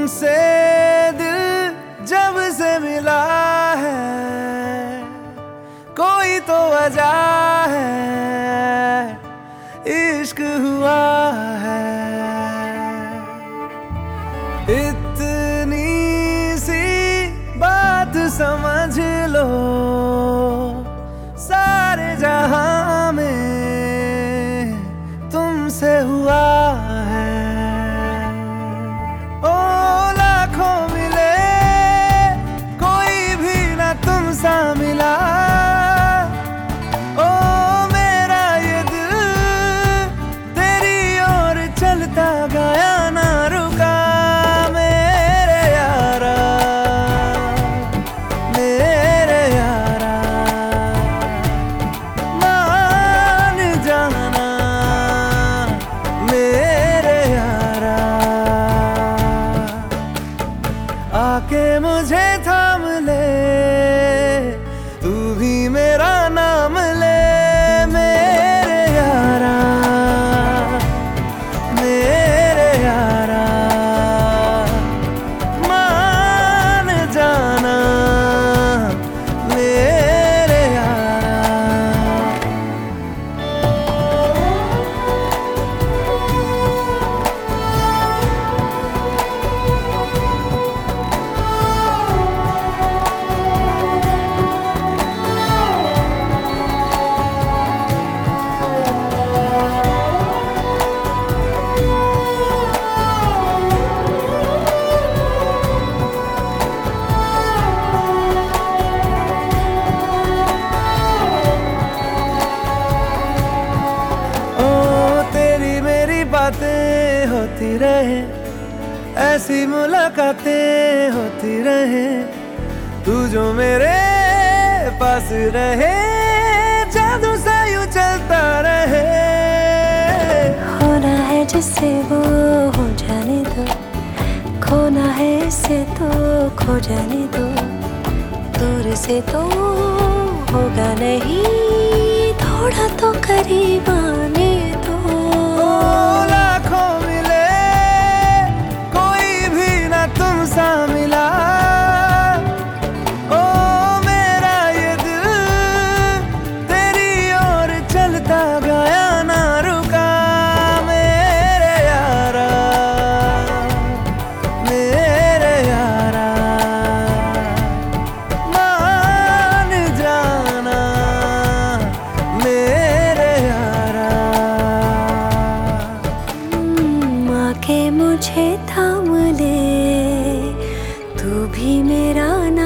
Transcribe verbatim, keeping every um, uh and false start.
तुमसे दिल जब से मिला है, कोई तो वजह है, इश्क हुआ है। इतनी सी बात समझ लो, सारे जहां में तुमसे हुआ है। ओ लाखों मिले, कोई भी ना तुम सा मिला। ओ मेरा ये दिल तेरी ओर चलता गया, ना रुका। मेरे यारा, मेरे यारा, मान जाना मेरे यारा। आके मुझे थाम ले, तू भी मेरा नाम ले। मेरे यारा, मेरे यारा, मान जाना मेरे यारा। बातें होती रहे, ऐसी मुलाकातें होती रहे, तू जो मेरे पास रहे, जादू सा यूं चलता रहे। होना है जिससे वो हो जाने दो, खोना है इससे तो खो जाने दो। दूर से तो होगा नहीं, थोड़ा तो करीब आने दो। लाखों मिले, कोई भी ना तुम सा मिला। ओ मेरा ये दिल तेरी ओर चलता गया, ना रुका। मेरे यारा, मेरे यारा, मान जाना मेरे यारा। के मुझे थाम ले, तू भी मेरा ना